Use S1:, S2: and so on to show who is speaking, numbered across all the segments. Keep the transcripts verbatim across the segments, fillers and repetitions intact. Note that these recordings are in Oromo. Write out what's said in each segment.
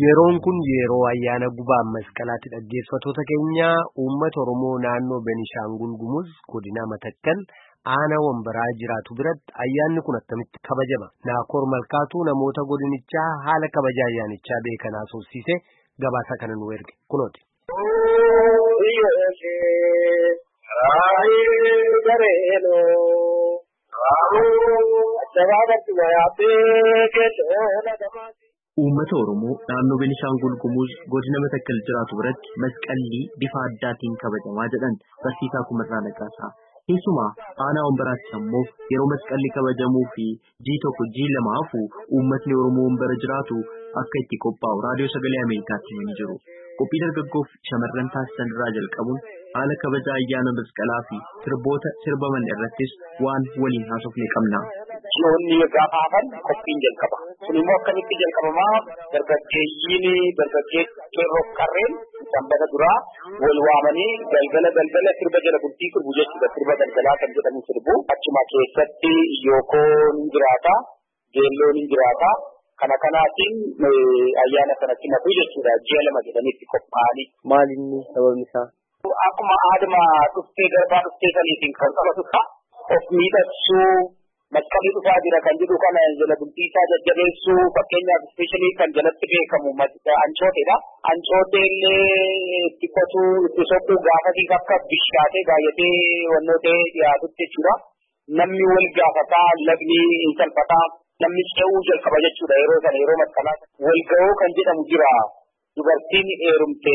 S1: Yeroon kun yeroo ayyaana gubaa masqalaatti dhaggeeffattoota keenya uummata Oromoo naannoo Benishaangul Gumuz godina Matakkal aanaa Wambaraa jiraatu biratti ayyaanni kun attamitti kabajama. Naakoor Malkaatuu namoota godinichaa haala kabaja ayyaanichaa beekan haasofsiise gabaasa kana nu erge kunooti.
S2: Uummata Oromoo naannoo Benishaangul Gumuz godina Matakkal jiraatu biratti masqalli bifa addaatiin kabajamaa jedhan barsiisaa Kumarraa Nagaasaa. Keessumaa aanaa Wambaraatti ammoo yeroo masqalli kabajamuu fi jii tokko jii lama hafu uummatni Oromoo Wambara jiraatu akka itti qophaa'u raadiyoo sagalee Ameerikaatti himanii jiru. Qophii dargaggoof shamarran taasisan irraa jalqabuun haala kabaja ayyaana masqalaa fi sirboota sirbaman irrattis waan waliin haasofne qabna.
S3: Shoonni gaafa hafan qophiin jalqaba. Kun immoo akkamitti jalqabamaa dargaggeeyyiin dargaggeessoo rokkarreen sanbata duraa wal waamanii galgala galgala sirba jala bultii sirbu jechuudha. Sirba galgalaa kan jedhamu sirbu achuma keessatti yookoon jiraata geelloon jiraata kana kanaatiin ayyaana sanatti naquu jechuudha. Ji'a lama jedhanitti qophaa'anii.
S2: Maal inni sababni isaa?
S3: Akkuma aaduma dhuftee garbaa dhuftee saniitiin kan qabatudha. Of miidhagsuu masqalii dhufaa jira kan jedhu kana jala bultii isaa jajjabeessuu fakkeenyaaf ispeeshaalii kan jalatti beekamu ancooteedha. Ancootee illee itti qotuu itti soquu gaafatiif akka bishaatee baay'atee wannoo ta'ee dhiyaatutti jechuudha. Namni wal gaafataa lagni salphataa namni ce'uu jalqaba jechuudha. Yeroo sana yeroo masqalaa wal ga'uu kan jedhamu jira. Dubartiin heerumte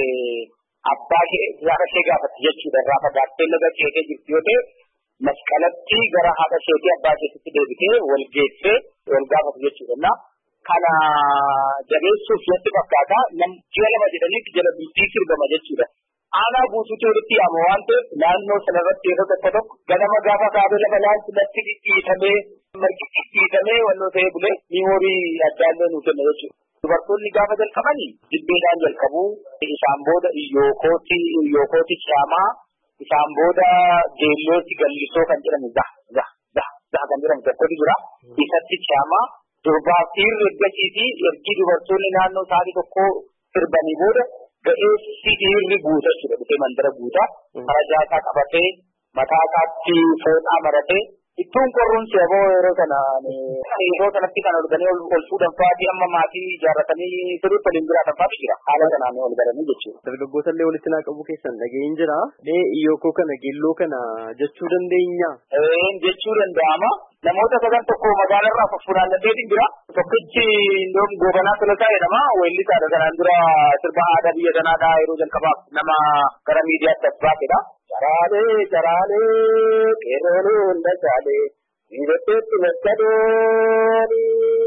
S3: abbaa ishee gaafatti jechuudha. Irraa fagaattee laga ceetee jirti yoo ta'e masqalatti gara haadha isheetii abbaa isheetti deebitee wal geessee wal gaafatu jechuudha. Kana jabeessuuf natti fakkaata ji'a lama jedhanii jala bultii sirbama jechuudha. Aanaa guutuutti walitti yaama waan ta'eef naannoo sanarratti yeroo tokko tokko ganama gaafa kaabee lafa laaltu natti dhidhiitamee margi dhidhiitamee wannoo ta'ee bulee miimoorii addaallee nu kenna jechuudha. Dubartoonni gaafa jalqabanii jilbeedhaan jalqabu isaan booda iyyookooti iyyookooti caamaa isaan booda geellootti gallisoo kan jedhamu dah dah dah dah kan jedhamu tokkotu jira. Isatti caamaa durbaaf dhiirri ergasiitii ergi dubartoonni naannoo sa'aatii tokko sirbanii booda ga'eessi dhiirri guuta jechuudha. Dhufee mandara guuta farajaa isaa qabatee mataa isaatti fooxaa maratee ittuun qorruun seeboo yeroo sana yeroo sanatti kan arganii ol fuudhan fa'aatii amma maatii ijaarratanii sirriitti waliin jiraatan fa'aatu jira. Haala sanaan ol baranii jechuudha.
S2: Dargaggoota illee walitti naa qabu keessan dhaga'een jira. Mee iyyokoo kana geelloo kana jechuu dandeenya?
S3: Ee jechuu danda'ama. Namoota sadan tokko magaalarraa fuffunaannateetiin jira. Tokkichi indoom goobanaa Tolosaa jedhama. Weellisaadha kanaan dura sirba aadaa biyya kanaadhaa yeroo jalqabaaf nama gara miidiyaatti as baasedha. Jaraalee jaraalee qeerroon hunda jaalee miidhagdeetti masqadooni.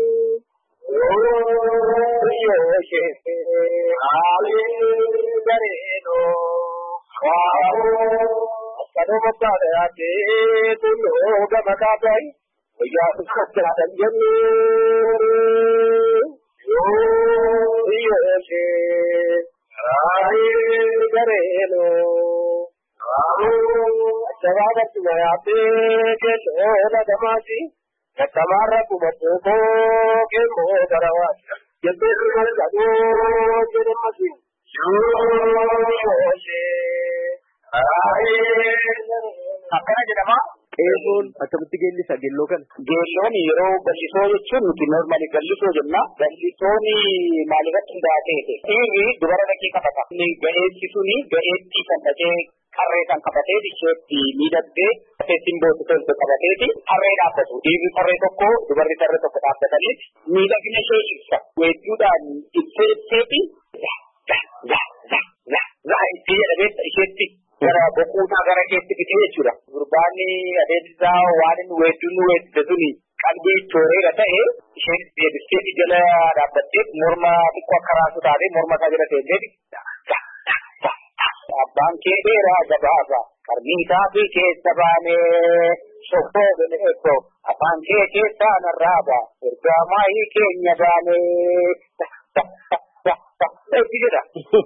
S3: Yoo ishee haalli bareedoo waa'oo masqadoo mabbaadha yaadee tulloo gama kaabaayi wayyaa uffataadhaan jennee. Yoo ishee haalli bareedoo. Sababatti baay'atee keelloo damaati kakkamarra kubatoo keelloo darawaati jabbeessi malkadoo jedhamasi akkana jedhama.
S2: Qeerroon akkamitti geellisa geelloo kana?
S3: Geelloon yeroo gallisoo jechuun nuti normali gallisoo jenna. Gallisoon maalirratti hundaa'aa ta'e dhiirri dubara dhaqee qabata. Ga'eessi suni ga'eetti kan dhaqee harree kan qabatee isheetti miidhagdee keessin boosisoo qabateeti harree dhaabbatu. Dhiirri harree tokko dubarri harree tokko dhaabbatanii miidhagina ishee ibsa. Weedduudhaan ibsee ibseeti itti jedhamee isheetti gara boquusaa gara keetti bitee jechuudha. Gurbaanni adeemsisaa waan inni weedduun nu weeddise suni qalbii tooreera ta'e isheen deebisteeti jala dhaabbattee morma xiqqoo akka raasu taatee morma isaa jala teesseeti. Abbaan kee dheeraa gabaasa qarmii isaatii keessa baanee sokkoo bineesso afaan kee keessaa narraaba ergaa maayii keenya baanee Ejjira.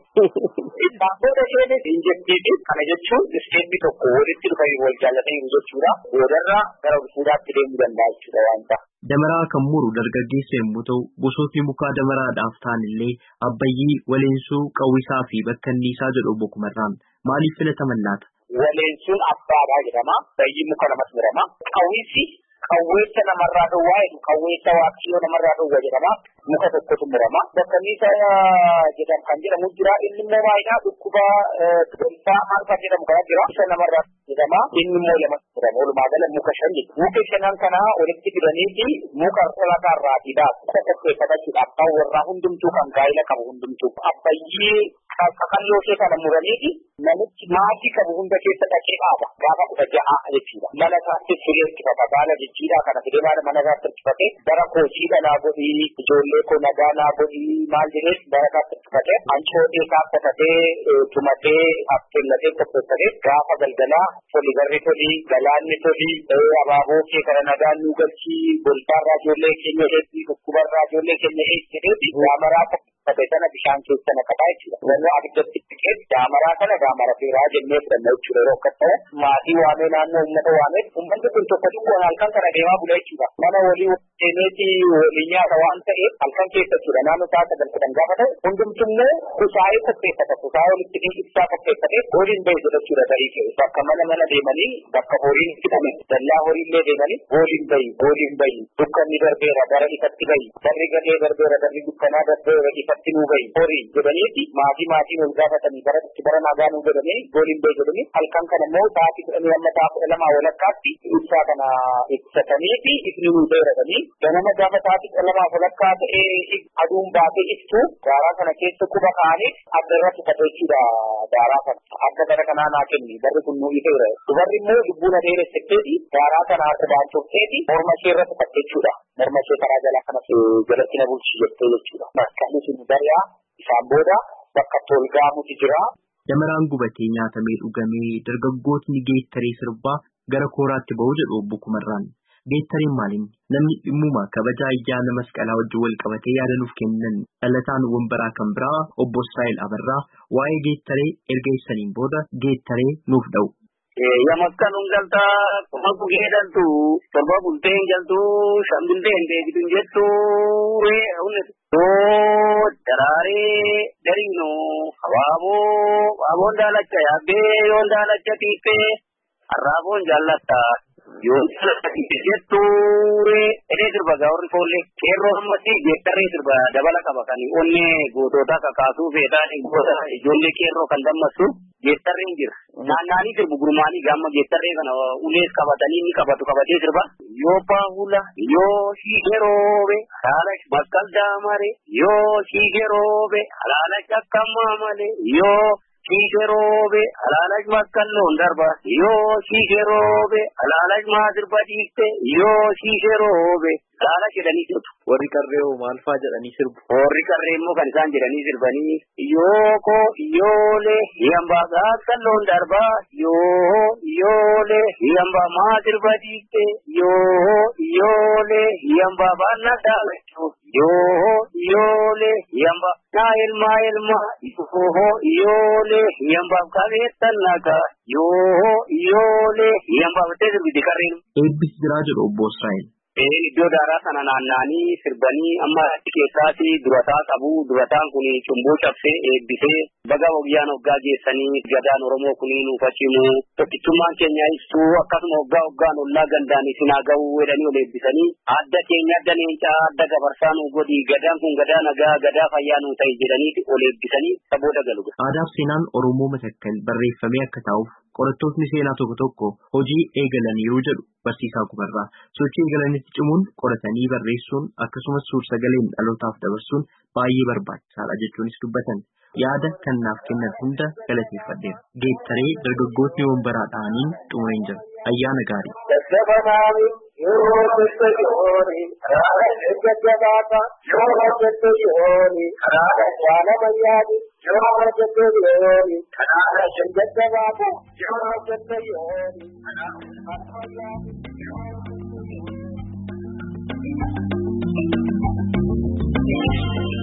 S3: Dhaabbata isheenis injektiitii kana jechuun isteetii tokko walitti dhufanii wal jaallatanii jechuudha. Boodarraa gara fuudhaatti deemuu danda'a jechuudha waan ta'a.
S2: Damaraa kan muru dargaggeessa yommuu ta'u, gosootni mukaa damaraadhaaf ta'an illee Abbayyii, Waleensuu, Qawwisaa fi Bakkanniisaa jedhu obbo Kumarraan maaliif filataman laata?
S3: Waleensuun abbaadhaa jedhama. Abbayyiin muka namatti murama. Qawwisi qawweessa namarraa dhowwaa jedhu qawweessa waaqiyoo namarraa dhowwa jedhama. Muka tokkotu murama. Bakkanniisaa jedhamu kan jedhamu jira. Inni immoo baay'inaa dhukkuba gonfaa maal kan jedhamu kana jira. Isa namarraa jedhama. Inni immoo lamatti murama. Walumaa gala muka shan jedhu. Muka shanan kana walitti fidaniiti muka olaanaa irraatiidhaaf muka qopheeffatachuudhaaf ta'u warraa hundumtuu kan gaa'ila qabu hundumtuu. Abbayyii kakalloo ishee kana muraniiti namichi maatii qabu hunda keessa dhaqee dhaaba. Gaafa kudha ja'a jechuudha. Mana isaatti filee ittifata. Baala jijjiidhaa kana fidee baala mana isaatti ittifate bara koosii dhalaa godhii ijoollee koo nagaa naa godhii maal jedhee bara isaatti ittifate hancootee isaa qotatee tumatee affeellatee qopheeffatee gaafa galgalaa toli garri toli galaanni toli abaaboo kee kana nagaan nuu galchii golbaarraa ijoollee keenya eebbisii dhukkubarraa ijoollee keenya eebbisee daamaraa qopheeffate sana bishaan keessa naqataa jechuudha. Wannoo abiddatti dhiqee daamaraa kana daamara seeraa jennee fudhanna jechuudha. Yeroo akkas ta'e maatii waamee naannoo uummata waamee uummanni kun tokko tokkoon halkan kana deemaa bula jechuudha. Mana walii seeneeti walii nyaata waan ta'eef halkan keessa jechuudha. Naannoo isaa sagal kudhan gaafa ta'e hundumtummoo kusaayee qopheeffata. Kusaayee walitti ibsaa qopheeffatee horiin bahe jechuudha tarii ta'e. Bakka mana mana deemanii bakka horiin fidame dallaa horiillee deemanii horiin bahi horiin bahi dukkanni darbeera bara ifatti bahi barri gadee darbeera barri dukkanaa darbeera ifatti nuu bahi horii jedhaniiti maatii maatiin ol gaafatanii bara itti bara nagaa nuu jedhanii horiin bahi jedhanii halkan kana immoo sa'aatii kudhanii amma sa'a kudha lamaa walakkaatti ibsaa kana ibsataniifi ifni nuu beeradanii ganama gaafa sa'aatii kudha lamaa walakkaa ta'ee aduun baatee ibsu daaraa kana keessa quba kaa'anii adda irratti fateechuudha daaraa kana adda gara kanaa naa kenni barri kun nuu ifeera dubarri immoo lubbuu na dheeressitteeti daaraa kana qubaan turteeti morma ishee irratti fatteechuudha morma ishee karaa jalaa kana jalatti na bulchi jettee jechuudha bakka sun bari'aa isaan booda bakka tolgaamutu jira.
S2: Damaraan gubatee nyaatamee dhugamee dargaggootni geettaree sirbaa gara kooraatti ba'u jedhu obbo Kumarraan. Geettareen maaliin namni dhimmuma kabajaa ayyaana masqalaa wajjin wal qabatee yaada nuuf kennan dhalataan wambaraa kan biraa obbo Israa'el Abarraa waa'ee geettaree erga ibsaniin booda geettaree nuuf dha'u.
S3: Yamakkanuun galtaa kuma gugee daltu torba bulteen galtu shan bulteen deebitu jettu yoo daraaree dariino habaaboo habaaboon daalacha yaabbee yoo daalacha tiiffee harraaboon jaallatta yoo daalacha tiiffee jettu edee sirba gaawurri foollee qeerroo ammatti geettaree sirba dabala qaba kan onnee gootota kakaasuu feetaan goota ijoollee qeerroo kan dammassu geettarreen jira. Naannaanii sirbu gurmaanii gaamma geettarree kana ulees qabatanii ni qabatu qabatee sirba. Yoo paahula yoo shiigeroobe halaala bakkal daamare yoo shiigeroobe halaala cakkammaa male yoo shiigeroobe halaala makkalloon darba yoo shiigeroobe halaala maasirba dhiifte yoo shiigeroobe halaala jedhanii sirbu.
S2: Warri qarree maal fa'aa jedhanii sirbu?
S3: Warri qarree immoo kan isaan jedhanii sirbanii yoo koo yoolee hiyambaa gaakkalloon darba yoo yoolee hiyambaa maasirba dhiifte yoo yoolee hiyambaa baannaa daalachu yoo yoolee hiyambaa naa ilmaa ilmaa yoo yoolee hiyambaaf qabeettan nagaa yoo yoolee hiyambaaf ta'e sirbiti qarreen.
S2: Eebbis jiraa jedhu obbo Israa'el.
S3: Iddoo daaraa sana naanna'anii sirbanii amma achi keessaatti durataa qabu. Durataan kun cumboo cabsee eebbisee baga wayyaan hoggaa geessanii gadaan Oromoo kunii nuuf achimu tokkichummaan keenya ibsuu akkasuma hoggaa hoggaan ollaa gandaan isin haa ga'uu jedhanii ol eebbisanii adda keenya adda leencaa adda gabarsaa nu godhi gadaan kun gadaa nagaa gadaa fayyaa nu ta'i jedhanii ol eebbisanii sabooda galu.
S2: Aadaa fi seenaan Oromoo Matakkal barreeffamee akka taa'uuf qorattootni seenaa tokko tokko hojii eegalaniiru jedhu barsiisaa Kumarraa. Sochii eegalanitti cimuun qoratanii barreessuun akkasumas suur-sagaleen dhalootaaf dabarsuun baay'ee barbaachisaadha jechuunis dubbatan. Yaada kan naaf kennan hunda galateeffadheera. Geettaree dargaggootni wambaraa dha'aniin xumureen jira. Ayyaana gaarii. Yoo hojjettoonni jajjabaata yoo hojjettoonni karaa jaala mayyaati yoo hojjettoonni karaa jajjabaata yoo hojjettoonni karaa mayyaati.